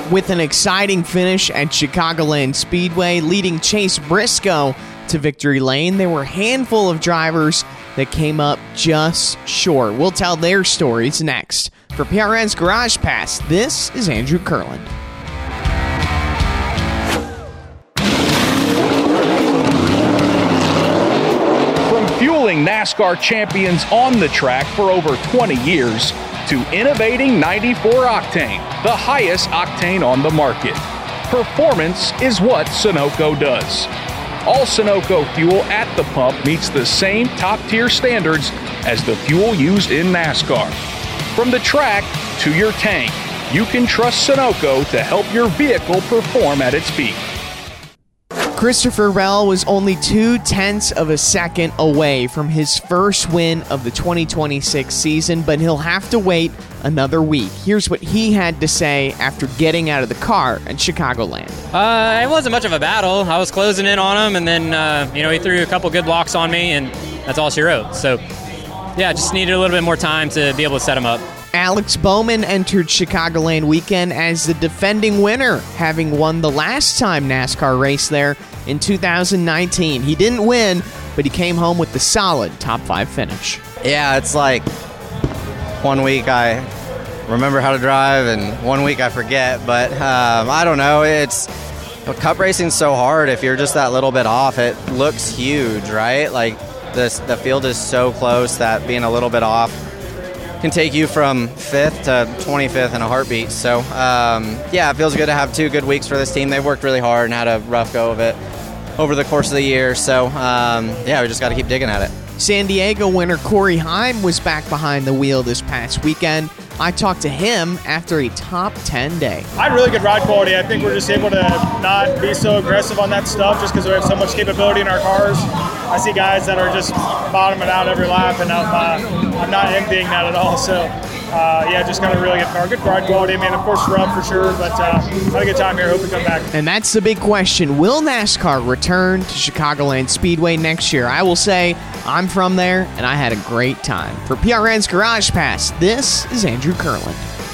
with an exciting finish at Chicagoland Speedway, leading Chase Briscoe to victory lane. There were a handful of drivers that came up just short. We'll tell their stories next. For PRN's Garage Pass, this is Andrew Kurland. From fueling NASCAR champions on the track for over 20 years to innovating 94 octane, the highest octane on the market. Performance is what Sunoco does. All Sunoco fuel at the pump meets the same top-tier standards as the fuel used in NASCAR. From the track to your tank, you can trust Sunoco to help your vehicle perform at its peak. Christopher Bell was only 0.2 of a second away from his first win of the 2026 season, but he'll have to wait another week. Here's what he had to say after getting out of the car at Chicagoland. It wasn't much of a battle. I was closing in on him, and then he threw a couple good blocks on me, and that's all she wrote. So, yeah, just needed a little bit more time to be able to set him up. Alex Bowman entered Chicagoland weekend as the defending winner, having won the last time NASCAR race there in 2019. He didn't win, but he came home with the solid top 5 finish. Yeah, it's like 1 week I remember how to drive and 1 week I forget, but I don't know. Cup racing's so hard. If you're just that little bit off, it looks huge, right? Like the field is so close that being a little bit off can take you from 5th to 25th in a heartbeat. So, it feels good to have 2 good weeks for this team. They've worked really hard and had a rough go of it over the course of the year. So, we just got to keep digging at it. San Diego winner Corey Heim was back behind the wheel this past weekend. I talked to him after a top 10 day. I had really good ride quality. I think we're just able to not be so aggressive on that stuff just because we have so much capability in our cars. I see guys that are just bottoming out every lap, and I'm not envying that at all. So, just got a really good car. Good ride quality. I mean, of course, rough for sure, but had a good time here. Hope to come back. And that's the big question. Will NASCAR return to Chicagoland Speedway next year? I will say I'm from there, and I had a great time. For PRN's Garage Pass, this is Andrew Kurland.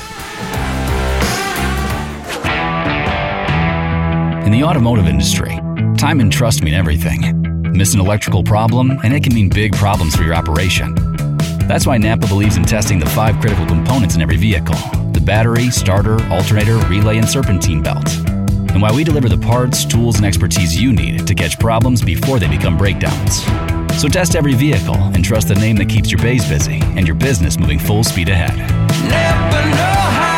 In the automotive industry, time and trust mean everything. Miss an electrical problem, and it can mean big problems for your operation. That's why Napa believes in testing the 5 critical components in every vehicle: the battery, starter, alternator, relay, and serpentine belt. And why we deliver the parts, tools, and expertise you need to catch problems before they become breakdowns. So test every vehicle and trust the name that keeps your bays busy and your business moving full speed ahead. Never know how